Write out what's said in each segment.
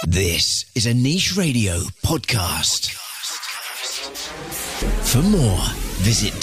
This is a Niche Radio podcast. For more, visit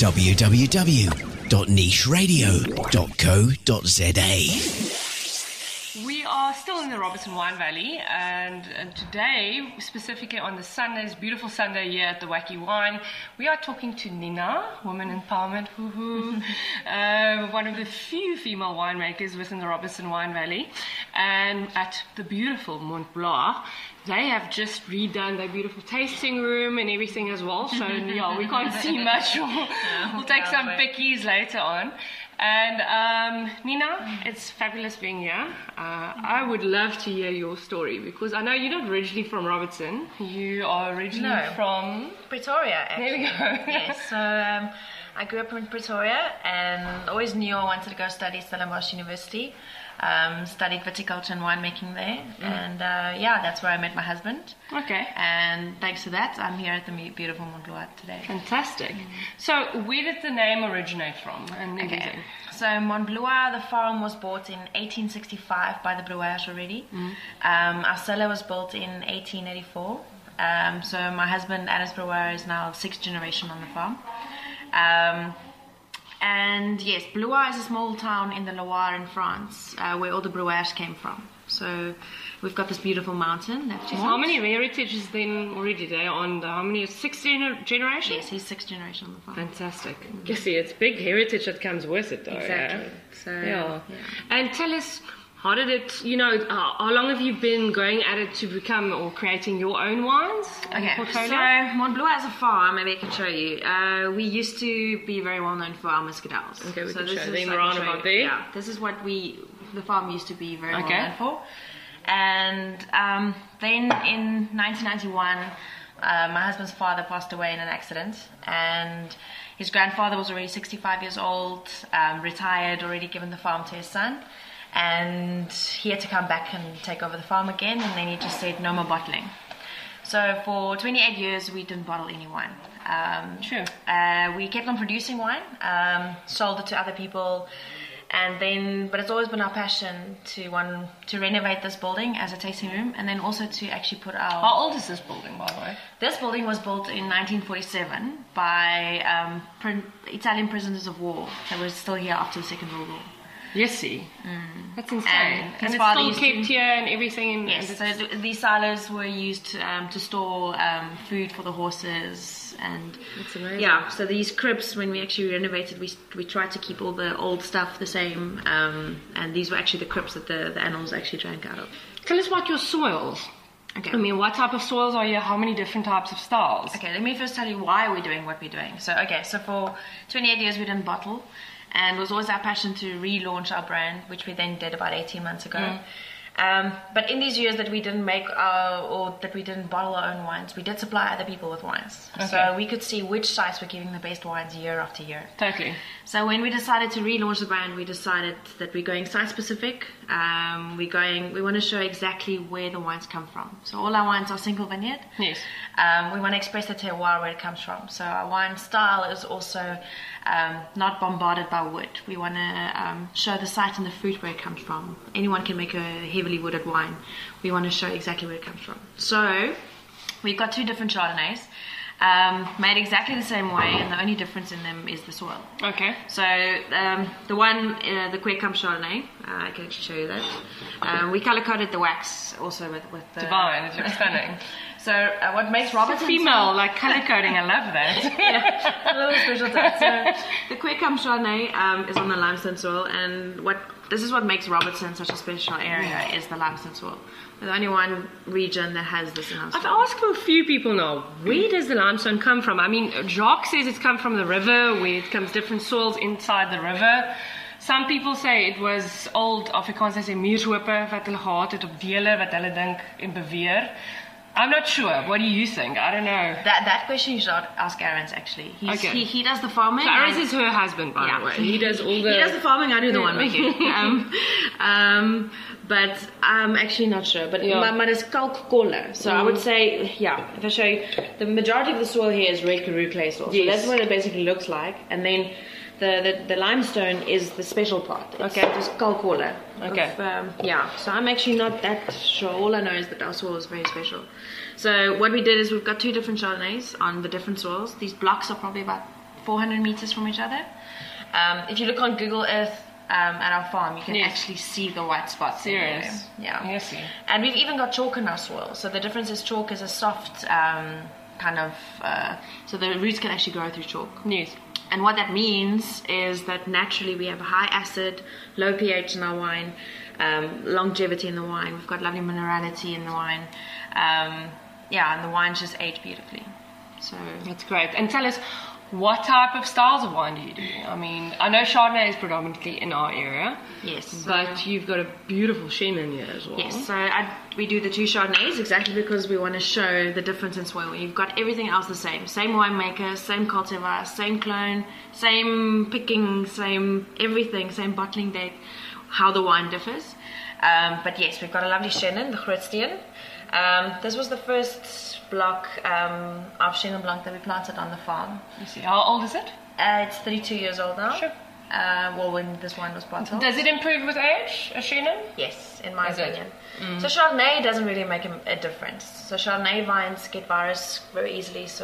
www.nicheradio.co.za. We are still in the Robertson Wine Valley, and today, specifically on this beautiful Sunday here at the Wacky Wine, we are talking to Nina, woman empowerment, one of the few female winemakers within the Robertson Wine Valley, and at the beautiful Mont Blanc. They have just redone their beautiful tasting room and everything as well, so yeah, we can't see much. We'll take some pickies later on. And Nina, it's fabulous being here. I would love to hear your story because I know you're not originally from Robertson. You are originally from Pretoria, actually. There we go. Yes, so I grew up in Pretoria and always knew I wanted to go study Stellenbosch University. Studied viticulture and winemaking there, and that's where I met my husband. Okay. And thanks to that, I'm here at the beautiful Mont Blanc today. Fantastic. So, where did the name originate from and everything? Okay. So, Mont Blanc, the farm was bought in 1865 by the Brouage already. Our cellar was built in 1884. So, my husband, Alice Brouage, is now 6th generation on the farm. And yes, Blois is a small town in the Loire in France, where all the Brouage came from. So we've got this beautiful mountain left here. How many heritages then already there on how many? 6th generation? Yes, he's 6th generation on the farm. Fantastic. You see, it's big heritage that comes with it though. Exactly. Yeah? So, yeah. And tell us, how did it, how long have you been going at it to become or creating your own wines? Okay, so Mont Blanc as a farm, maybe I can show you. We used to be very well known for our muscadels. Okay, we so can this show is them around about there. Yeah, this is what the farm used to be very well known for. And then in 1991, my husband's father passed away in an accident, and his grandfather was already 65 years old, retired, already given the farm to his son. And he had to come back and take over the farm again, and then he just said no more bottling. So for 28 years we didn't bottle any wine. Sure. We kept on producing wine, sold it to other people, and then, but it's always been our passion to renovate this building as a tasting room, and then also to actually put our... How old is this building, by the way? This building was built in 1947 by Italian prisoners of war that were still here after the Second World War. Yes, see. That's insane. And it's still kept here and everything. Yes, so these silos were used to store food for the horses. And that's amazing. Yeah, so these cribs, when we actually renovated, we tried to keep all the old stuff the same. And these were actually the cribs that the animals actually drank out of. Tell us about your soils. Okay. I mean, what type of soils are here? How many different types of styles? Okay, let me first tell you why we're doing what we're doing. So for 28 years we didn't bottle. And it was always our passion to relaunch our brand, which we then did about 18 months ago. But in these years that we didn't make that we didn't bottle our own wines, we did supply other people with wines. Okay. So we could see which sites were giving the best wines year after year. Totally. So when we decided to relaunch the brand, we decided that we're going site specific. We want to show exactly where the wines come from. So all our wines are single vineyard. Yes. We want to express the terroir where it comes from. So our wine style is also not bombarded by wood. We want to show the site and the fruit where it comes from. Anyone can make a heavily wooded wine. We want to show exactly where it comes from. So we've got 2 different Chardonnays. Made exactly the same way, and the only difference in them is the soil. Okay. So the one, the Quercamp Chardonnay, I can actually show you that. We color coded the wax also with the... Divine, it looks stunning. So what makes Robertson... female, like color coding, I love that. Yeah, a little special touch. So the Quercamp Chardonnay is on the limestone soil, and this is what makes Robertson such a special area, is the limestone soil. We're the only one region that has this in our soil. I've asked a few people now, where does the limestone come from? I mean, Jacques says it's come from the river, where it comes different soils inside the river. Some people say it was old Afrikaans, they say muurhope wat hulle gehad het op dele wat hulle dink en beweer. I'm not sure. What do you think? I don't know. That question you should ask Arends, actually. He does the farming. So Arends is her husband, by the way. He does all the... He does the farming, I do the winemaking. But I'm actually not sure. But it's kalkkolle. So I would say, if I show you, the majority of the soil here is red Karoo clay soil. So that's what it basically looks like. And then The limestone is the special part. It's just Kalkola. Okay. So I'm actually not that sure. All I know is that our soil is very special. So what we did is we've got 2 different Chardonnays on the different soils. These blocks are probably about 400 meters from each other. If you look on Google Earth at our farm, you can actually see the white spots. Serious? Yeah. Yes. And we've even got chalk in our soil. So the difference is chalk is a soft kind of, so the roots can actually grow through chalk. Yes. And what that means is that naturally we have high acid, low pH in our wine, longevity in the wine. We've got lovely minerality in the wine. And the wines just age beautifully. So that's great. And tell us, what type of styles of wine do you do? I mean, I know Chardonnay is predominantly in our area. Yes. But you've got a beautiful Chenin here as well. Yes, so we do the 2 Chardonnays exactly because we want to show the difference in soil. You've got everything else the same. Same winemaker, same cultivar, same clone, same picking, same everything, same bottling date, how the wine differs. But yes, we've got a lovely Chenin, the Grootstein. This was the first block of Chenin Blanc that we planted on the farm. You see, how old is it? It's 32 years old now. Sure. When this wine was bottled. Does it improve with age, a Chenin? Yes, in my opinion. Mm. So Chardonnay doesn't really make a difference. So Chardonnay vines get virus very easily. So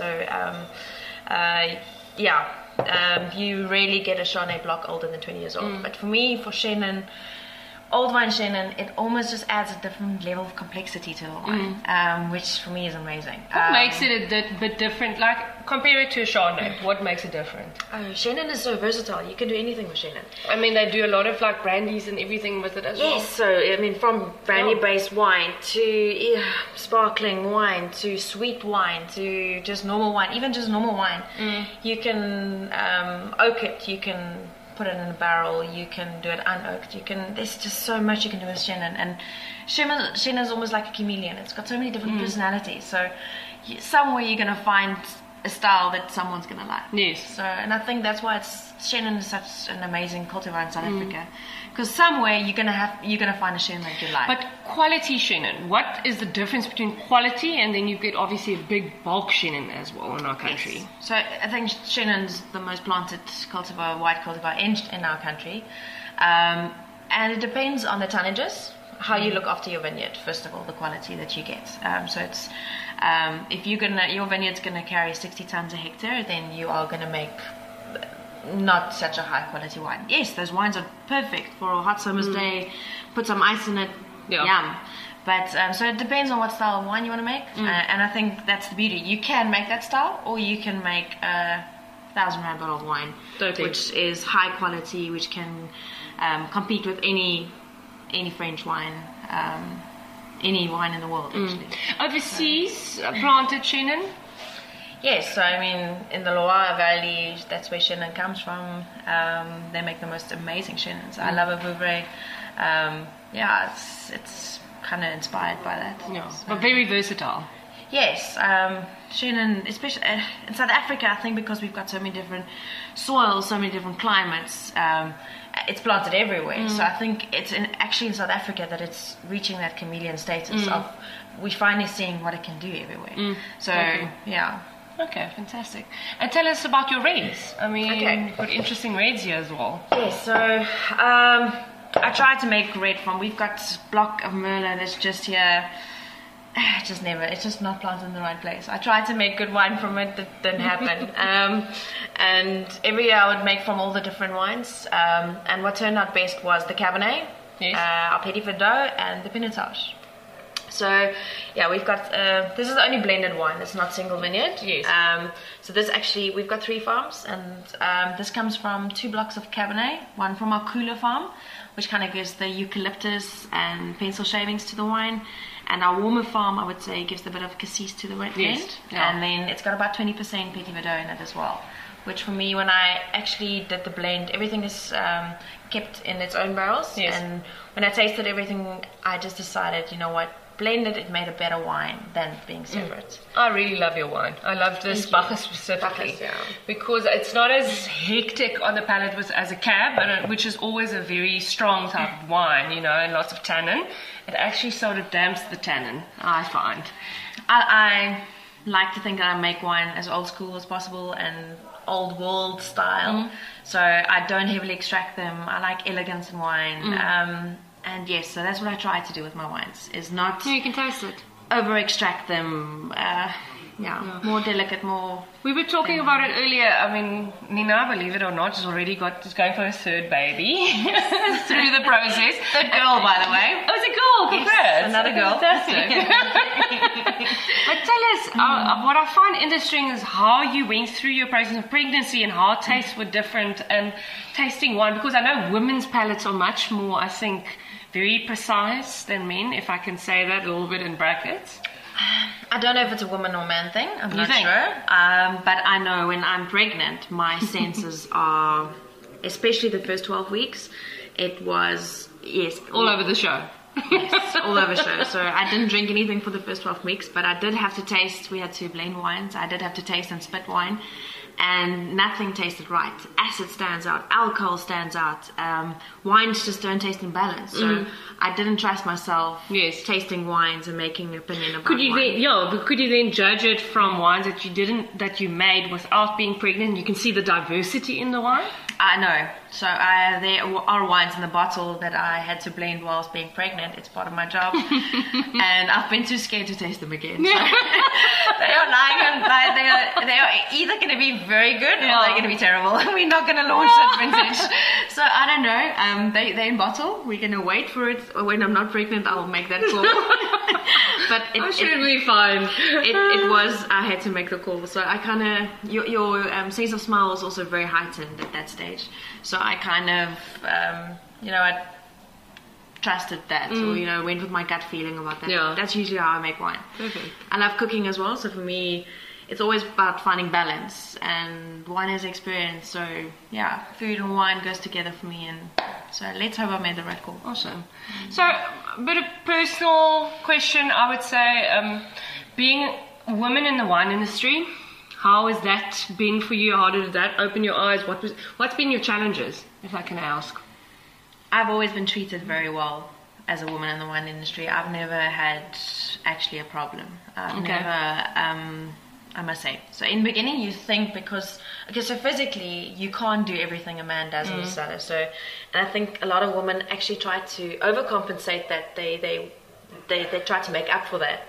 you rarely get a Chardonnay block older than 20 years old. But for me, for Chenin, old wine Chenin, it almost just adds a different level of complexity to the wine, which for me is amazing. What makes it a bit different? Like, compare it to a Chardonnay. What makes it different? Chenin is so versatile. You can do anything with Chenin. I mean, they do a lot of like brandies and everything with it as well. Yes, so I mean, from brandy-based wine to sparkling wine to sweet wine to just normal wine, even just normal wine. You can oak it. You can put it in a barrel, you can do it unoaked, there's just so much you can do with Chenin. And Chenin is almost like a chameleon. It's got so many different personalities. So somewhere you're going to find a style that someone's going to like. Yes. So, and I think that's why Chenin is such an amazing cultivar in South Africa. Because somewhere you're gonna find a Chenin that you like. But quality Chenin, what is the difference between quality and then you get obviously a big bulk Chenin as well in our country? Yes. So I think Chenin's the most planted cultivar, white cultivar in our country, and it depends on the tonnages, how you look after your vineyard. First of all, the quality that you get. So it's if your vineyard's gonna carry 60 tons a hectare, then you are gonna make not such a high quality wine. Yes, those wines are perfect for a hot summer's day. Put some ice in it, yum. But so it depends on what style of wine you want to make, and I think that's the beauty. You can make that style, or you can make a 1,000 rand bottle of wine, which is high quality, which can compete with any French wine, any wine in the world actually. Overseas, planted Chenin. Yes, so I mean, in the Loire Valley, that's where Chenin comes from. They make the most amazing Chenins. I love a Vouvray. It's kind of inspired by that. Yeah, so, but very versatile. Yes, Chenin, especially in South Africa, I think because we've got so many different soils, so many different climates, it's planted everywhere. So I think it's actually in South Africa that it's reaching that chameleon status of we're finally seeing what it can do everywhere. Okay, fantastic. And tell us about your reds. I mean, you've got interesting reds here as well. Yes, so I tried to make red from, we've got this block of Merlot that's just here. It's just not planted in the right place. I tried to make good wine from it, that didn't happen. And every year I would make from all the different wines. And what turned out best was the Cabernet, our Petit Verdot, and the Pinotage. So, we've got, this is the only blended wine, it's not single vineyard. Yes. So this actually, we've got 3 farms, and this comes from 2 blocks of Cabernet, one from our cooler farm, which kind of gives the eucalyptus and pencil shavings to the wine, and our warmer farm, I would say, gives a bit of cassis to the blend. Yes. Yeah. And then it's got about 20% Petit Verdot in it as well, which for me, when I actually did the blend, everything is kept in its own barrels. Yes. And when I tasted everything, I just decided, you know what, blended, it made a better wine than being separate. I really love your wine. I love this Bacchus specifically. Bacchus, yeah. Because it's not as hectic on the palate as a cab, which is always a very strong type of wine, and lots of tannin. It actually sort of damps the tannin, I find. like to think that I make wine as old school as possible and old world style. So I don't heavily extract them. I like elegance in wine. And yes, so that's what I try to do with my wines, is not You can taste it. over extract them. More delicate, more. We were talking about it earlier. I mean, Nina, believe it or not, is going for her third baby through the process. Third girl, by the way. Oh, it's a girl. Congrats. Another girl. Fantastic. But tell us, what I find interesting is how you went through your process of pregnancy and how tastes were different and tasting wine, because I know women's palates are much more, I think, very precise than men, if I can say that a little bit in brackets. I don't know if it's a woman or man thing. I'm not think? sure. But I know when I'm pregnant, my senses are, especially the first 12 weeks, it was, yes. All over the show. Yes, all over show. So I didn't drink anything for the first 12 weeks, but I did have to taste. We had 2 blend wines. I did have to taste and spit wine, and nothing tasted right. Acid stands out, alcohol stands out. Wines just don't taste in balance. So I didn't trust myself tasting wines and making an opinion about Could you wine. could you then judge it from wines that you made without being pregnant? You can see the diversity in the wine. I know. So there are wines in the bottle that I had to blend whilst being pregnant. It's part of my job. And I've been too scared to taste them again. So they are lying on, they are either going to be very good or they're going to be terrible. We're not going to launch that vintage. So I don't know. They're in bottle. We're going to wait for it. When I'm not pregnant, I'll make that call. But I'm sure it'll be fine. It was, I had to make the call. So I kind of, your sense of smell was also very heightened at that stage. So I kind of, I trusted that, or, went with my gut feeling about that. Yeah. That's usually how I make wine. Perfect. I love cooking as well, so for me, it's always about finding balance, and wine is experience. So yeah, food and wine goes together for me, and so let's hope I made the right call. Awesome. So a bit of personal question, I would say, being a woman in the wine industry, how has that been for you? How did that open your eyes? What's been your challenges, if I can ask? I've always been treated very well as a woman in the wine industry. I've never had actually a problem. I've never, I must say. So in the beginning, you think so physically, you can't do everything a man does in the cellar. So, and I think a lot of women actually try to overcompensate that. They try to make up for that.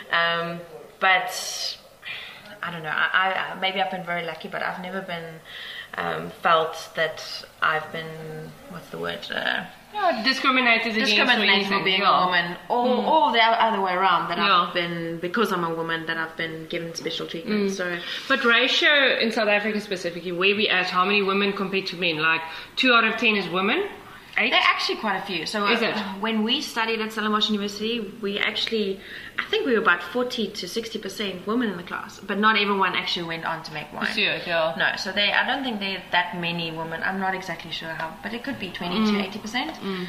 But I don't know. I maybe I've been very lucky, but I've never been felt that I've been, what's the word? Discriminated for being a woman, or the other way around, that I've been, because I'm a woman, that I've been given special treatment. So, but ratio in South Africa specifically, where we at, how many women compared to men? Like 2 out of 10 is women? 8? There are actually quite a few. So is it? When we studied at Stellenbosch University, I think we were about 40 to 60% women in the class, but not everyone actually went on to make wine. No, so I don't think there are that many women. I'm not exactly sure how, but it could be 20 to 80%.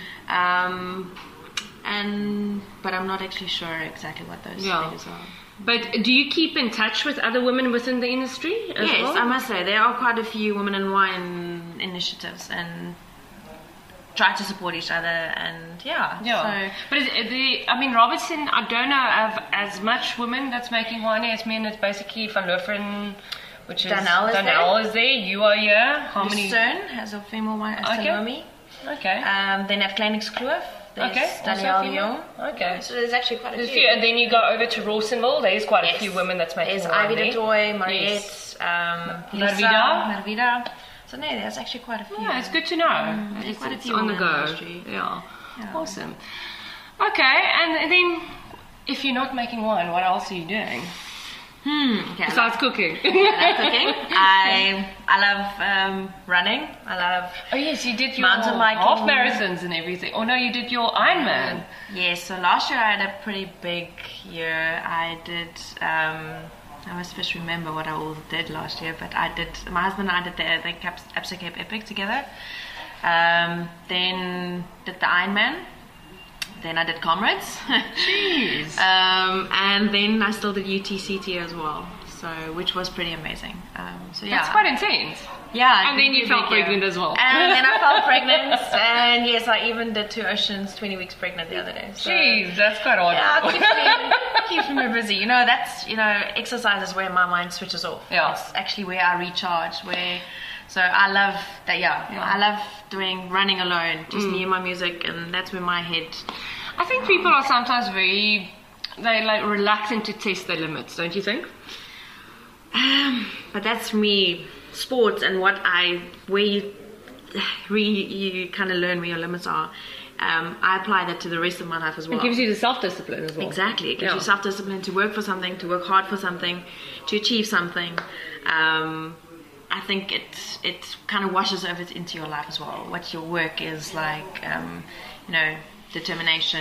But I'm not actually sure exactly what those figures are. But do you keep in touch with other women within the industry as well? Yes, I must say there are quite a few women in wine initiatives, and try to support each other, and So, but Robertson, I don't know of as much women that's making wine as men. It's basically Van Lofren, which is Danelle is there. You are here. How many? Lucerne has a female wine. Astronomy. Okay. Then at Kleinix Kloof, there's Danielle Young. Okay. So there's actually quite a few. And then you go over to Rawsonville. There's quite a few women that's making wine. There's Ivy de Toy, Mariette, Marvida. So no, there's actually quite a few. Yeah, it's good to know. There's quite a few on the go. Yeah. Awesome. Okay, and then if you're not making wine, what else are you doing? Besides cooking. I love running. I love. Oh yes, you did your mountain biking, half marathons and everything. Oh no, you did your Ironman. Yes. So last year I had a pretty big year. I did. I must first remember what I all did last year, but my husband and I did the Absa Cape Epic together. Then did the Ironman. Then I did Comrades. Jeez. And then I still did UTCT as well, which was pretty amazing. That's quite intense. Yeah. And then you felt pregnant as well. And then I felt pregnant, and yes, I even did 2 Oceans, 20 weeks pregnant the other day. So, jeez, that's quite odd. Yeah, keep keeping me busy. That's exercise is where my mind switches off. Yeah. It's actually where I recharge. So I love that. Yeah. I love doing running alone, just me and my music, and that's where my head. I think people are sometimes reluctant to test their limits, don't you think? But that's for me, sports and where you kind of learn where your limits are. I apply that to the rest of my life as well. It gives you the self-discipline as well. Exactly. It gives you self-discipline to work for something, to work hard for something, to achieve something. I think it kind of washes over into your life as well. What your work is like, determination.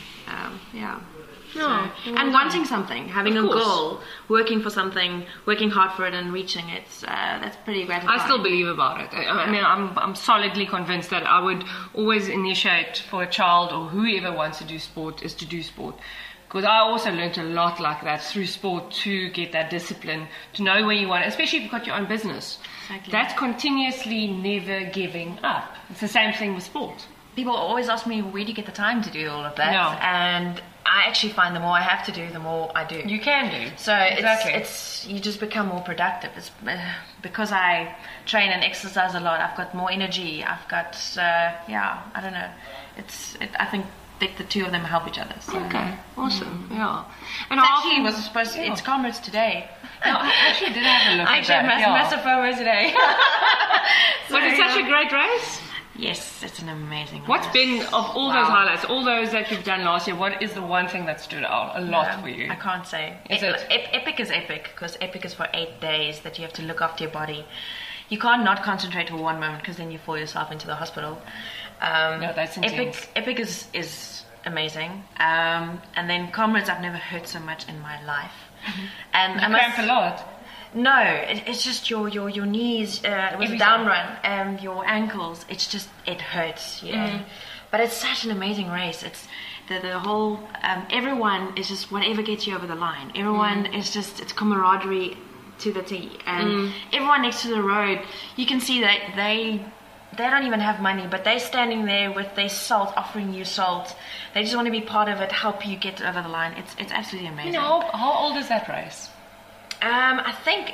And wanting something, having a goal, working for something, working hard for it and reaching it, that's pretty gratifying. I still believe about it. I mean, I'm solidly convinced that I would always initiate for a child or whoever wants to do sport is to do sport. Because I also learned a lot like that through sport to get that discipline, to know where you want, especially if you've got your own business. Exactly. That's continuously never giving up. It's the same thing with sport. People always ask me, where do you get the time to do all of that? Yeah. And I actually find the more I have to do, the more I do. You can do. So it's you just become more productive. It's because I train and exercise a lot. I've got more energy. I've got I don't know. I think the two of them help each other. So. Okay, awesome. Yeah. And It's Comrades today. No, I actually did have a look I at that. actually have massive FOMO today. But it's such a great race. Yes, it's an amazing race. What's been, of all those highlights, all those that you've done last year, what is the one thing that stood out a lot for you? I can't say. Epic is epic, because epic is for 8 days that you have to look after your body. You can't not concentrate for one moment, because then you fall yourself into the hospital. No, that's intense. Epic is amazing. And then Comrades, I've never hurt so much in my life. And you cramp a lot. No, it's just your knees with the down run and your ankles. It hurts, But it's such an amazing race. It's the whole everyone is just whatever gets you over the line. Everyone is just it's camaraderie to the T, and everyone next to the road. You can see that they don't even have money, but they're standing there with their salt, offering you salt. They just want to be part of it, help you get over the line. It's absolutely amazing. How old is that race? I think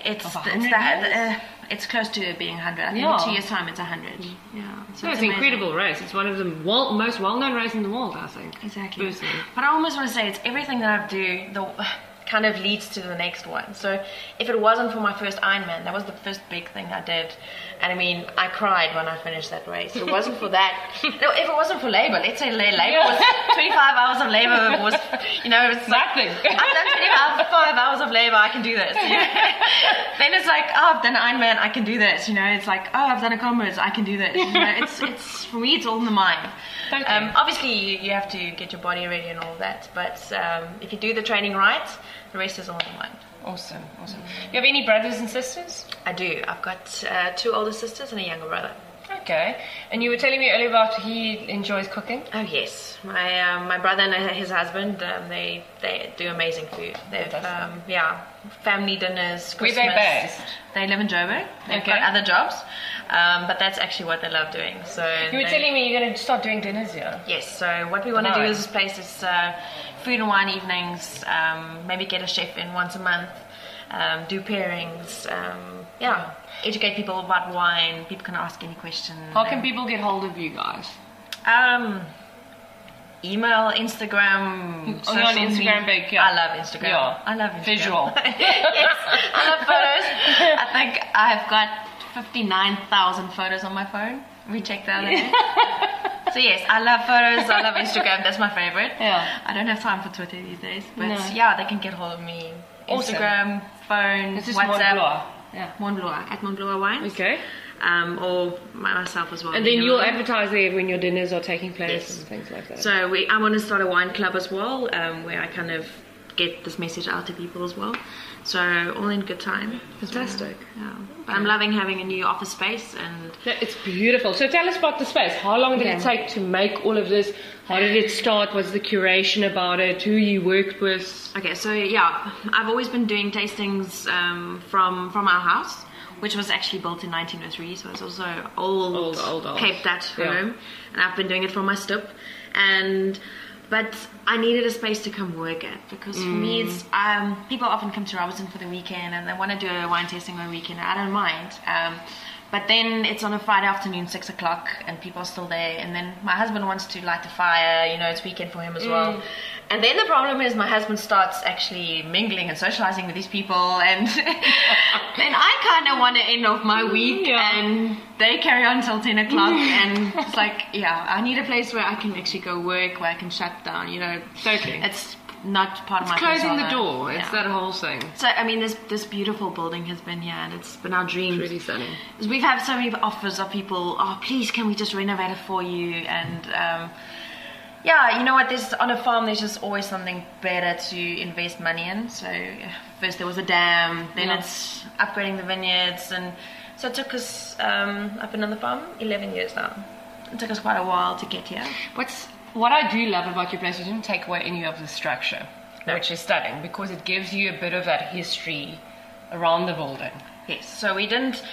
it's close to being 100. I think in 2 years' time it's 100. Yeah, so it's an incredible race. It's one of the most well-known races in the world, I think. Exactly. Personally. But I almost want to say it's everything that I do kind of leads to the next one. So if it wasn't for my first Ironman, that was the first big thing I did. And I mean, I cried when I finished that race. If it wasn't for that, if it wasn't for labor, let's say labor was 25 hours of labor was, it's nothing. I've done 25 hours of labor, I can do this. Then it's like, I've done Ironman, I can do this. It's like, I've done a Comrades, I can do this. It's for me, it's all in the mind. Obviously, you have to get your body ready and all of that. But if you do the training right, the rest is all in the mind. Awesome. You have any brothers and sisters? I do. I've got 2 older sisters and a younger brother. Okay. And you were telling me earlier about he enjoys cooking? Oh, yes. My brother and his husband, they do amazing food. They've, family dinners, Christmas. Where are they based? They live in Joburg. They've got other jobs. But that's actually what they love doing. So you were telling me you're going to start doing dinners here? Yes. So what we want to do is this place is food and wine evenings, maybe get a chef in once a month, do pairings, educate people about wine. People can ask any question. How can people get hold of you guys? Email, Instagram. Oh, you're on Instagram big, yeah. I love Instagram. Yeah. I love Instagram. Visual. Yes, I love photos. I think I've got 59,000 photos on my phone. We checked the other day. So yes, I love photos. I love Instagram. That's my favorite. Yeah. I don't have time for Twitter these days, but no. They can get hold of me. Awesome. Instagram, phone, this is WhatsApp. Mont Blois. Yeah. At Mont Blois Wines. Okay. Or myself as well. And then you'll advertise there when your dinners are taking place and things like that. So I want to start a wine club as well, where I kind of get this message out to people as well. So all in good time. Fantastic. But I'm loving having a new office space, and it's beautiful. So tell us about the space. How long did it take to make all of this? How did it start? What's the curation about it? Who you worked with? Okay, so I've always been doing tastings from our house, which was actually built in 1903, so it's also old. Cape Dutch home, and I've been doing it from my stoep. And But I needed a space to come work at, because for me, it's people often come to Robertson for the weekend and they want to do a wine tasting on a weekend. I don't mind. But then it's on a Friday afternoon, 6 o'clock, and people are still there. And then my husband wants to light the fire, it's weekend for him as well. And then the problem is my husband starts actually mingling and socializing with these people. And then I kind of want to end off my week, and they carry on until 10 o'clock. And it's like, I need a place where I can actually go work, where I can shut down, Totally. It's not part of my closing persona. the door. It's that whole thing. So, I mean, this beautiful building has been here, and it's been our dream. It's really stunning. We've had so many offers of people, please, can we just renovate it for you? And, you know what, on a farm, there's just always something better to invest money in. So, first there was a dam, then it's upgrading the vineyards. And so it took us, I've been on the farm 11 years now. It took us quite a while to get here. What I do love about your place, you didn't take away any of the structure, which is stunning, because it gives you a bit of that history around the building. Yes, so we didn't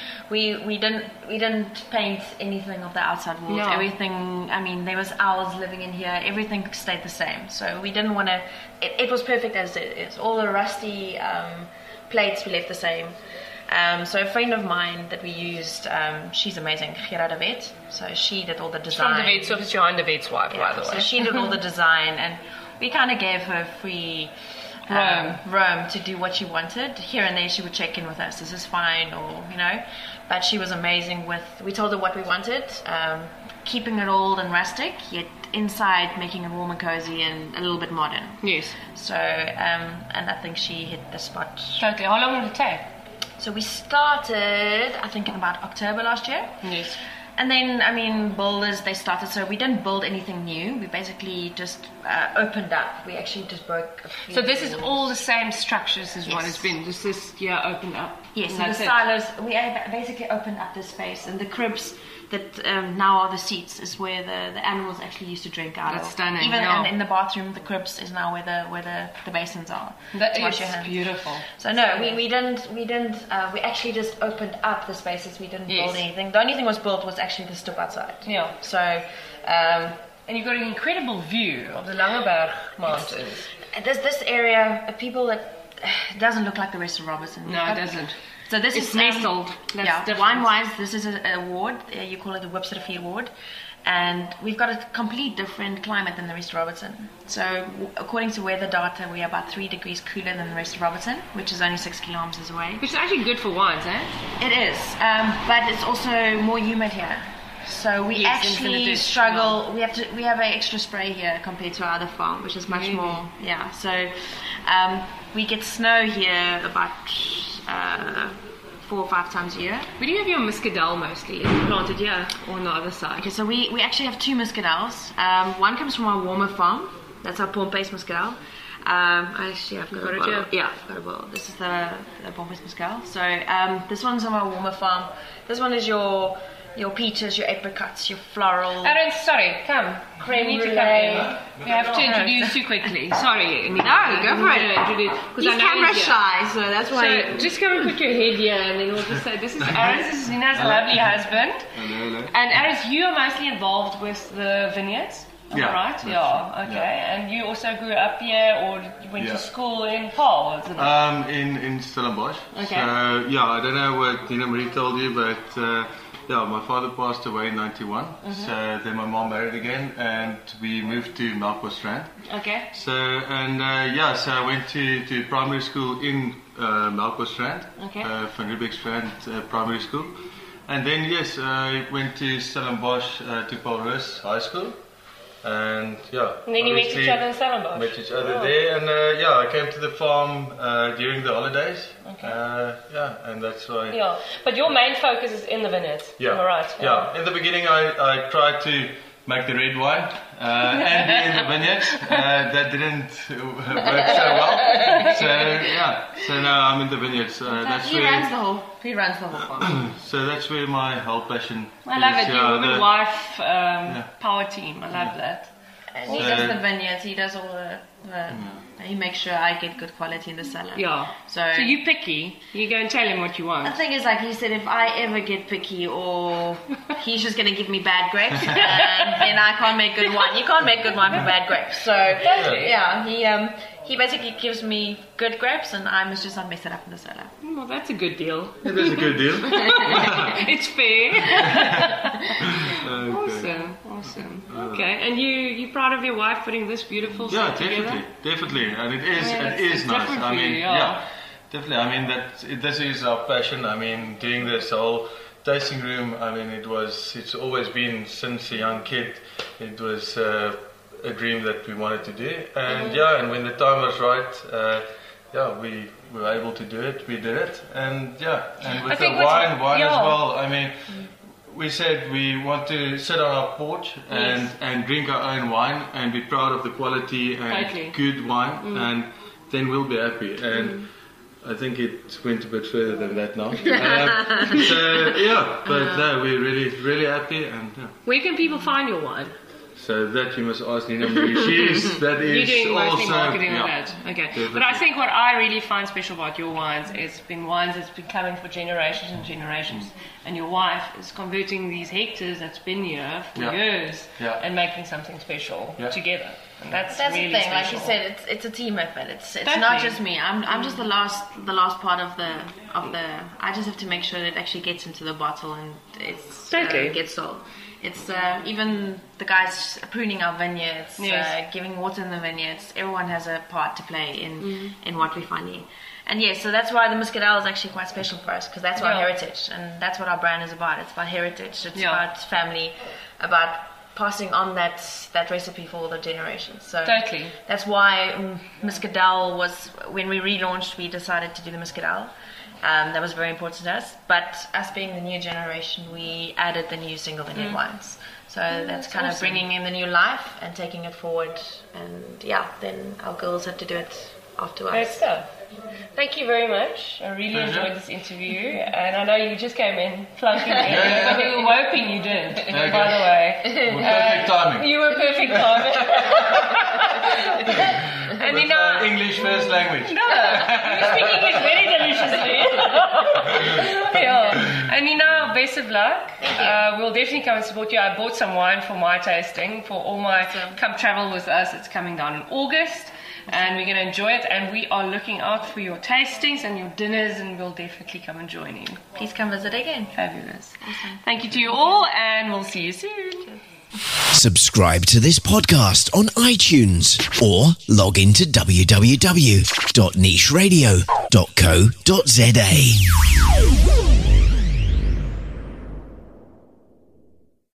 paint anything of the outside walls. No. Everything, I mean, there was owls living in here. Everything stayed the same. So we didn't want to. It was perfect as it is. All the rusty plates we left the same. So a friend of mine that we used, she's amazing, Gerda de Wet. So she did all the design. From the Wet's office, behind the Wet's wife, by the way. So she did all the design, and we kind of gave her free roam to do what she wanted. Here and there she would check in with us, this is fine, or but she was amazing we told her what we wanted, keeping it old and rustic, yet inside making it warm and cozy and a little bit modern. Yes. So and I think she hit the spot. Totally. How long did it take? So we started, I think, in about October last year. Yes. And then, I mean, builders, they started, so we didn't build anything new. We basically just opened up. We actually just broke a few. So this is all the same structures as what Yes. it's been, just this year opened up. Yes, And so the that's it. silos, we basically opened up this space, and the cribs that now are the seats is where the animals actually used to drink out That's of. stunning, Even yeah. and in the bathroom, the cribs is now where the basins are. That to wash is your hands. beautiful. So no, we didn't. We actually just opened up the spaces. We didn't Yes. build anything. The only thing was built was actually the stoep outside. Yeah. So. And you've got an incredible view of the Langeberg Mountains. This area, people that doesn't look like the rest of Robertson. No, it doesn't. So this It's is nestled. That's different. wine-wise, this is an award. You call it the Webster Fee Award, and we've got a complete different climate than the rest of Robertson. So according to weather data, we are about 3 degrees cooler than the rest of Robertson, which is only 6 kilometers away. Which is actually good for wines, eh? It is, but it's also more humid here. So we Yes, actually infinitely. struggle. We have an extra spray here compared to our other farm, which is much Really? more. Yeah. So we get snow here about 4 or 5 times a year. Where do you have your muscadel mostly? Is it planted here or on the other side? Okay, so we actually have 2 muscadels. One comes from our warmer farm. That's our Pompeis muscadel. I've got it a bottle. here? Yeah, I've got a bottle. This is the Pompeis muscadel. So this one's on our warmer farm. This one is your peaches, your apricots, your floral. Aaron, sorry, come. Creme You need to brulee. come in. We have to introduce you quickly. Sorry, Anita. No, go for it. Because He's camera shy, so that's why. So just come and put your head here, and then we'll just say, this is Aaron, this is Nina's lovely husband. Hello. And Aaron, you are mostly involved with the vineyards? Am I Yeah, right? that's Yeah, right. okay. Yeah. And you also grew up here, or you went Yeah. to school in Paul, isn't it? In Stellenbosch. Okay. So yeah, I don't know what Nina Marie told you, but yeah, my father passed away in '91. So then my mom married again, and we moved to Melkbosstrand. Okay. So so I went to primary school in Melkbosstrand, Okay. Van Riebeekstrand Primary School, and then yes, I went to Stellenbosch to Paul Roos High School. And yeah, And then you met obviously each other in Stellenbosch? Met each other Oh. there, and I came to the farm during the holidays. Okay. And that's why. Yeah, but your main focus is in the vineyards. Yeah. Am I right? Yeah. In the beginning, I tried to make the red wine and be in the vineyards. That didn't work so well. So yeah. So now I'm in the vineyards. That's He where. runs the whole farm. So that's where my whole passion. I love is. it. Yeah, Your the- woman-wife power team. I love that. And he does the vineyards. He does all the he makes sure I get good quality in the cellar. Yeah. So you picky. You go and tell him what you want. The thing is, like he said, if I ever get picky or he's just going to give me bad grapes, then I can't make good wine. You can't make good wine with bad grapes. So yeah, he basically gives me good grapes and I must just not mess it up in the cellar. Well, that's a good deal. It is a good deal. It's fair. Okay. Awesome. Okay, and you proud of your wife putting this beautiful stuff together? Definitely, and it is nice. I mean, definitely. I mean this is our passion. I mean, doing this whole tasting room. I mean, it's always been since a young kid. It was a dream that we wanted to do, and and when the time was right, we were able to do it. We did it, and with the wine as well. I mean. We said we want to sit on our porch and drink our own wine and be proud of the quality and good wine, and then we'll be happy. And I think it went a bit further than that now. But no, we're really, really happy. And where can people find your wine? So that you must ask Nina Marie. You're doing mostly marketing with that. Okay. Definitely. But I think what I really find special about your wines is been wines that's been coming for generations and generations. And your wife is converting these hectares that's been here for years and making something special together. And that's really the thing. special. Like you said, it's a team effort. It's not just me. I'm just the last part of the. I just have to make sure that it actually gets into the bottle and it's gets sold. It's even the guys pruning our vineyards, giving water in the vineyards. Everyone has a part to play in what we're finding. And so that's why the Muscadel is actually quite special for us, because that's our heritage, and that's what our brand is about. It's about heritage, it's about family, about passing on that recipe for all the generations. So that's why Muscadel was, when we relaunched, we decided to do the Muscadel. That was very important to us. But us being the new generation, we added the new single vineyard wines. So that's kind of bringing in the new life and taking it forward. And then our girls have to do it afterwards. Great stuff. Thank you very much. I really enjoyed this interview, and I know you just came in flunking in, but we were hoping you did. By the way, perfect timing. You were perfect timing. And with English first language. No, you speak English very deliciously. And best of luck. We'll definitely come and support you. I bought some wine for my tasting, for all my come travel with us. It's coming down in August. And we're going to enjoy it, and we are looking out for your tastings and your dinners, and we'll definitely come and join in. Please come visit again. Fabulous. Awesome. Thank you to you all, and we'll see you soon. Subscribe to this podcast on iTunes or log into www.nicheradio.co.za.